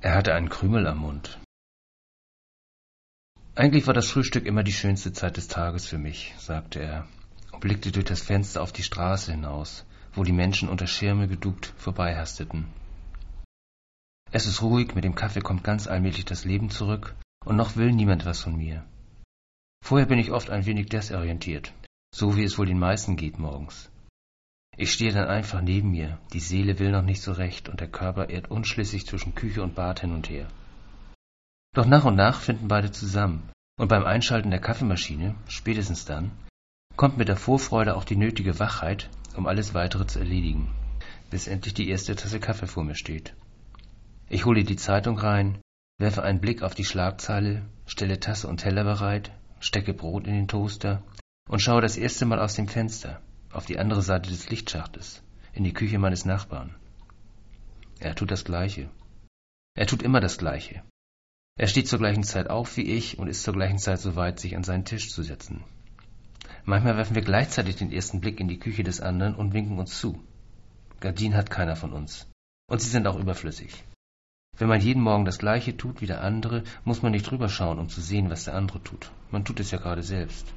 Er hatte einen Krümel am Mund. Eigentlich war das Frühstück immer die schönste Zeit des Tages für mich, sagte er und blickte durch das Fenster auf die Straße hinaus, wo die Menschen unter Schirme geduckt vorbeihasteten. Es ist ruhig, mit dem Kaffee kommt ganz allmählich das Leben zurück und noch will niemand was von mir. Vorher bin ich oft ein wenig desorientiert, so wie es wohl den meisten geht morgens. Ich stehe dann einfach neben mir, die Seele will noch nicht so recht und der Körper irrt unschlüssig zwischen Küche und Bad hin und her. Doch nach und nach finden beide zusammen und beim Einschalten der Kaffeemaschine, spätestens dann, kommt mit der Vorfreude auch die nötige Wachheit, um alles Weitere zu erledigen, bis endlich die erste Tasse Kaffee vor mir steht. Ich hole die Zeitung rein, werfe einen Blick auf die Schlagzeile, stelle Tasse und Teller bereit, stecke Brot in den Toaster und schaue das erste Mal aus dem Fenster, auf die andere Seite des Lichtschachtes, in die Küche meines Nachbarn. Er tut das Gleiche. Er tut immer das Gleiche. Er steht zur gleichen Zeit auf wie ich und ist zur gleichen Zeit so weit, sich an seinen Tisch zu setzen. Manchmal werfen wir gleichzeitig den ersten Blick in die Küche des anderen und winken uns zu. Gardinen hat keiner von uns. Und sie sind auch überflüssig. Wenn man jeden Morgen das Gleiche tut wie der andere, muss man nicht drüber schauen, um zu sehen, was der andere tut. Man tut es ja gerade selbst.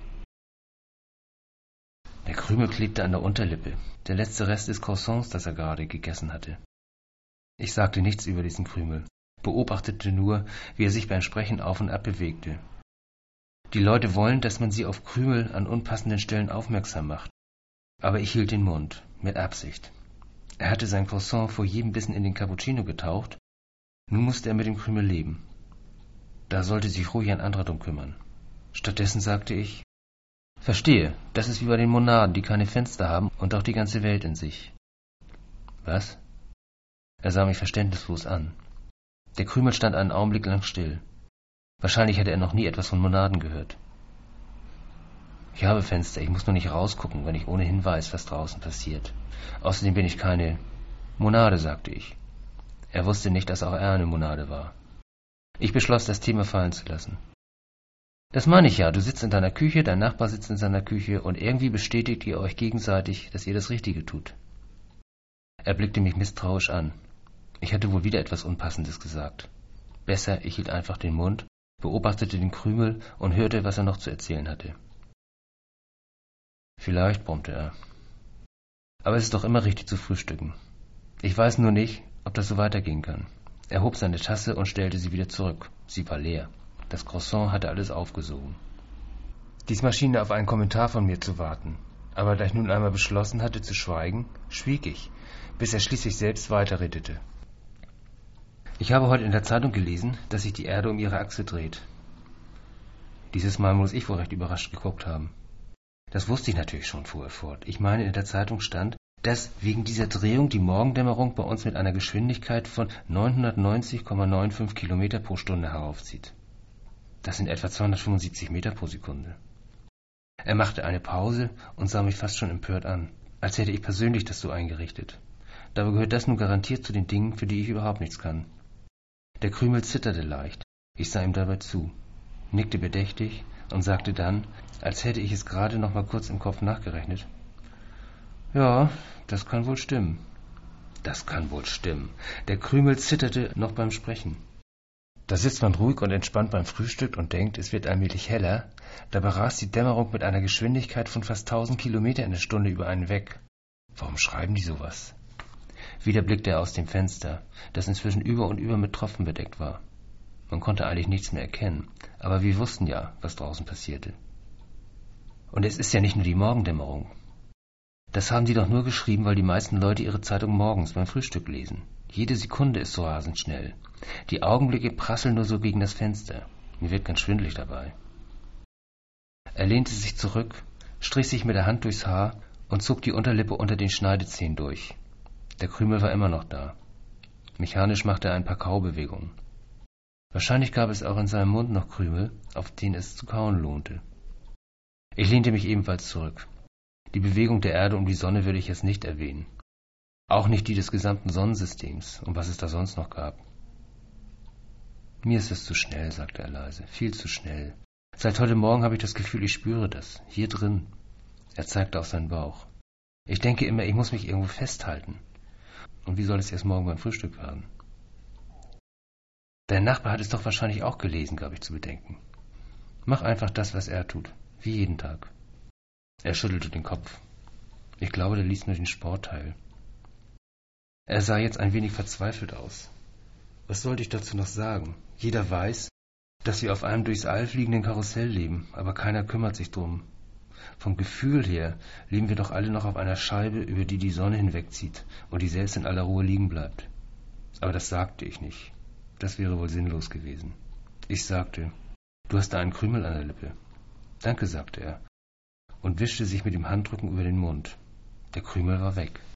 Der Krümel klebte an der Unterlippe, der letzte Rest des Croissants, das er gerade gegessen hatte. Ich sagte nichts über diesen Krümel, beobachtete nur, wie er sich beim Sprechen auf und ab bewegte. Die Leute wollen, dass man sie auf Krümel an unpassenden Stellen aufmerksam macht. Aber ich hielt den Mund, mit Absicht. Er hatte sein Croissant vor jedem Bissen in den Cappuccino getaucht, nun musste er mit dem Krümel leben. Da sollte sich ruhig ein anderer drum kümmern. Stattdessen sagte ich: Verstehe, das ist wie bei den Monaden, die keine Fenster haben und auch die ganze Welt in sich. Was? Er sah mich verständnislos an. Der Krümel stand einen Augenblick lang still. Wahrscheinlich hatte er noch nie etwas von Monaden gehört. Ich habe Fenster, ich muss nur nicht rausgucken, wenn ich ohnehin weiß, was draußen passiert. Außerdem bin ich keine Monade, sagte ich. Er wusste nicht, dass auch er eine Monade war. Ich beschloss, das Thema fallen zu lassen. Das meine ich ja, du sitzt in deiner Küche, dein Nachbar sitzt in seiner Küche und irgendwie bestätigt ihr euch gegenseitig, dass ihr das Richtige tut. Er blickte mich misstrauisch an. Ich hatte wohl wieder etwas Unpassendes gesagt. Besser, ich hielt einfach den Mund, beobachtete den Krümel und hörte, was er noch zu erzählen hatte. Vielleicht, brummte er. Aber es ist doch immer richtig zu frühstücken. Ich weiß nur nicht, ob das so weitergehen kann. Er hob seine Tasse und stellte sie wieder zurück. Sie war leer. Das Croissant hatte alles aufgesogen. Diesmal schien er auf einen Kommentar von mir zu warten. Aber da ich nun einmal beschlossen hatte zu schweigen, schwieg ich, bis er schließlich selbst weiterredete. Ich habe heute in der Zeitung gelesen, dass sich die Erde um ihre Achse dreht. Dieses Mal muss ich wohl recht überrascht geguckt haben. Das wusste ich natürlich schon, fuhr er fort. Ich meine, in der Zeitung stand, dass wegen dieser Drehung die Morgendämmerung bei uns mit einer Geschwindigkeit von 990,95 Kilometer pro Stunde heraufzieht. Das sind etwa 275 Meter pro Sekunde. Er machte eine Pause und sah mich fast schon empört an, als hätte ich persönlich das so eingerichtet. Dabei gehört das nun garantiert zu den Dingen, für die ich überhaupt nichts kann. Der Krümel zitterte leicht. Ich sah ihm dabei zu, nickte bedächtig und sagte dann, als hätte ich es gerade noch mal kurz im Kopf nachgerechnet: Ja, das kann wohl stimmen. Das kann wohl stimmen. Der Krümel zitterte noch beim Sprechen. Da sitzt man ruhig und entspannt beim Frühstück und denkt, es wird allmählich heller. Dabei rast die Dämmerung mit einer Geschwindigkeit von fast 1000 Kilometer in der Stunde über einen weg. Warum schreiben die sowas? Wieder blickte er aus dem Fenster, das inzwischen über und über mit Tropfen bedeckt war. Man konnte eigentlich nichts mehr erkennen, aber wir wussten ja, was draußen passierte. Und es ist ja nicht nur die Morgendämmerung. Das haben die doch nur geschrieben, weil die meisten Leute ihre Zeitung morgens beim Frühstück lesen. Jede Sekunde ist so rasend schnell. Die Augenblicke prasseln nur so gegen das Fenster. Mir wird ganz schwindelig dabei. Er lehnte sich zurück, strich sich mit der Hand durchs Haar und zog die Unterlippe unter den Schneidezähnen durch. Der Krümel war immer noch da. Mechanisch machte er ein paar Kaubewegungen. Wahrscheinlich gab es auch in seinem Mund noch Krümel, auf denen es zu kauen lohnte. Ich lehnte mich ebenfalls zurück. Die Bewegung der Erde um die Sonne würde ich jetzt nicht erwähnen. Auch nicht die des gesamten Sonnensystems und was es da sonst noch gab. Mir ist es zu schnell, sagte er leise, viel zu schnell. Seit heute Morgen habe ich das Gefühl, ich spüre das, hier drin. Er zeigte auf seinen Bauch. Ich denke immer, ich muss mich irgendwo festhalten. Und wie soll es erst morgen beim Frühstück werden? Dein Nachbar hat es doch wahrscheinlich auch gelesen, gab ich zu bedenken. Mach einfach das, was er tut, wie jeden Tag. Er schüttelte den Kopf. Ich glaube, der liest nur den Sportteil. Er sah jetzt ein wenig verzweifelt aus. Was sollte ich dazu noch sagen? Jeder weiß, dass wir auf einem durchs All fliegenden Karussell leben, aber keiner kümmert sich drum. Vom Gefühl her leben wir doch alle noch auf einer Scheibe, über die die Sonne hinwegzieht und die selbst in aller Ruhe liegen bleibt. Aber das sagte ich nicht. Das wäre wohl sinnlos gewesen. Ich sagte, du hast da einen Krümel an der Lippe. Danke, sagte er und wischte sich mit dem Handrücken über den Mund. Der Krümel war weg.